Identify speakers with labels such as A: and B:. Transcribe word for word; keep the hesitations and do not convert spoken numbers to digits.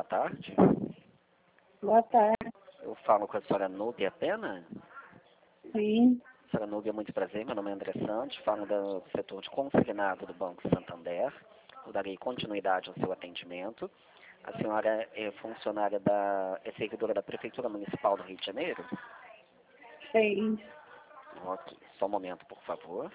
A: tarde.
B: Boa tarde.
A: Eu falo com a senhora Núbia Pena.
B: Sim.
A: Senhora Núbia, muito prazer. Meu nome é André Santos, falo do setor de consignado do Banco Santander. Eu darei continuidade ao seu atendimento. A senhora é funcionária da... é servidora da Prefeitura Municipal do Rio de Janeiro?
B: Sim.
A: Ok. Só um momento, por favor.